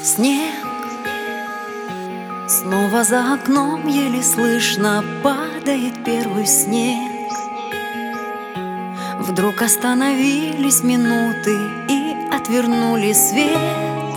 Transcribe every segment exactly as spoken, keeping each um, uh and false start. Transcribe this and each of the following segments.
Снег снова за окном, еле слышно падает первый снег. Вдруг остановились минуты и отвернули свет.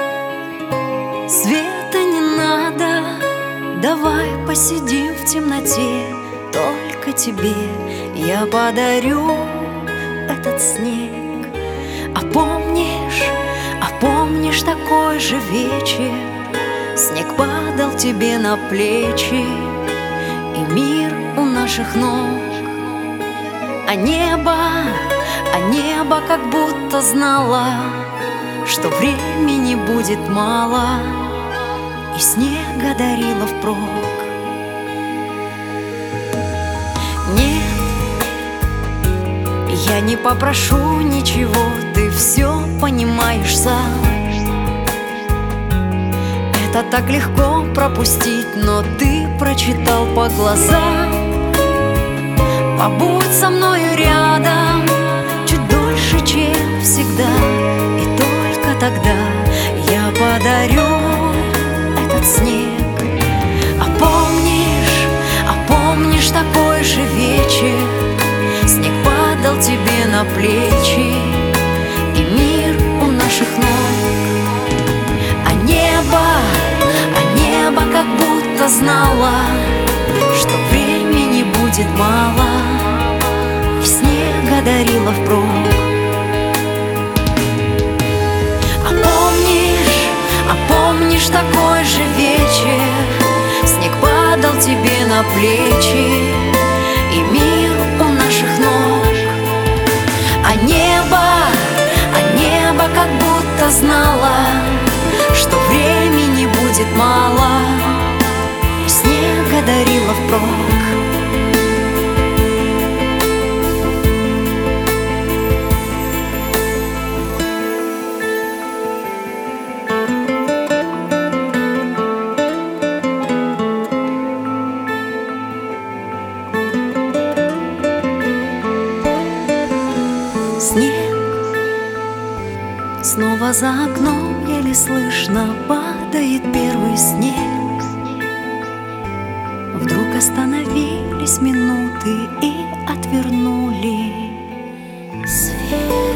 Света не надо, давай посидим в темноте. Только тебе я подарю этот снег. А помнишь, а помнишь такой же вечер? Снег падал тебе на плечи, и мир у наших ног. А небо, а небо как будто знало, что времени будет мало, и снега дарило впрок. Нет, я не попрошу ничего, ты все понимаешь сам. Это так легко пропустить, но ты прочитал по глазам. Побудь со мною рядом чуть дольше, чем всегда, и только тогда я подарю этот снег. А помнишь, а помнишь такой же вечер? Снег падал тебе на плечи, и мир у наших ног. А небо, а небо как будто знало, что времени будет мало, и снега дарило впрок. А помнишь, а помнишь такой же вечер? Снег падал тебе на плечи, и мир у наших ног. А небо, а небо как будто знало, что времени будет мало, и снега дарило впрок. Снег снова за окном, еле слышно падает первый снег. Вдруг остановились минуты и отвернули свет.